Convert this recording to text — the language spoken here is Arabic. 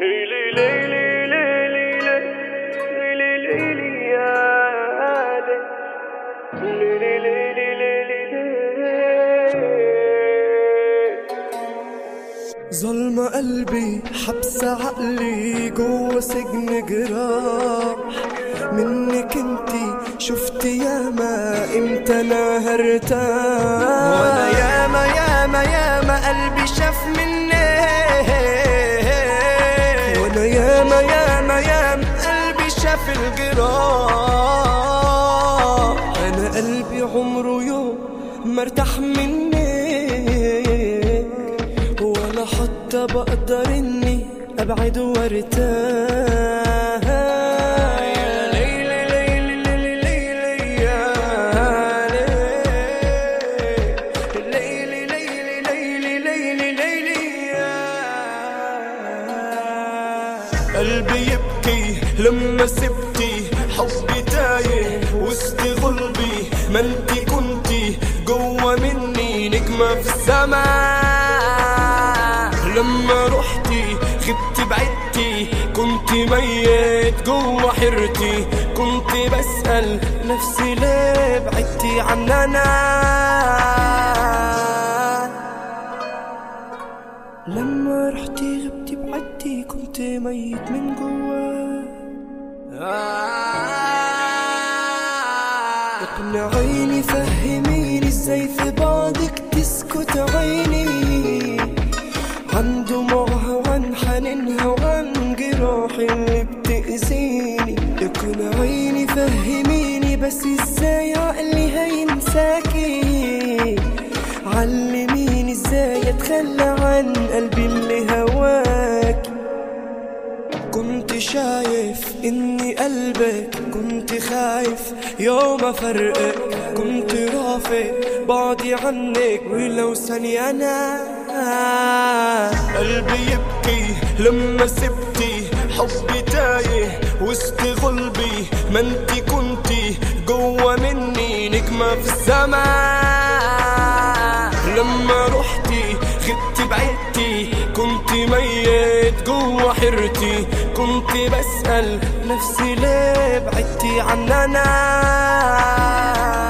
ظلمة قلبي حبس عقلي جوا سجن جراح منك انتي شفت ياما امتى انا هرتاح وانا ياما ياما ياما قلبي شاف مني وانا ياما ياما ياما قلبي شاف الجراح انا قلبي عمره يوم مرتاح مني ولا حتى بقدر اني ابعد وارتاح يا ليلي ليلي ليلي ليلي يا ليلي ليلي ليلي ليلي ليلي يا قلبي يبكي لما سبتي حبي تايه وسط قلبي ما انتي كنتي جوا مني نجمة في السماء لما رحتي غبتي بعدتي كنت ميت جوا حيرتي كنت بسأل نفسي ليه بعدتي عننا لما رحتي غبتي بعدتي كنت ميت من جوا اقنعيني فهميني ازاي في بعضك تسكت عيني عن دموعها وعن حنينها وعن جراحي اللي بتأذيني اقنعيني فهميني بس ازاي عقلي هينساكي علميني ازاي اتخلى عن قلبي اللي هواكي كنت شايف اني قلبك كنت خايف يوم افرقك كنت رافق بعدي عنك ولو ثانية انا قلبي يبكي لما سبتي حبي تايه وسط قلبي ما انتي كنتي جوا مني نجمة في السماء لما رحتي غبتي بعدتي كنت ميت جوا حيرتي كنت بسأل نفسي ليه بعدتي عننا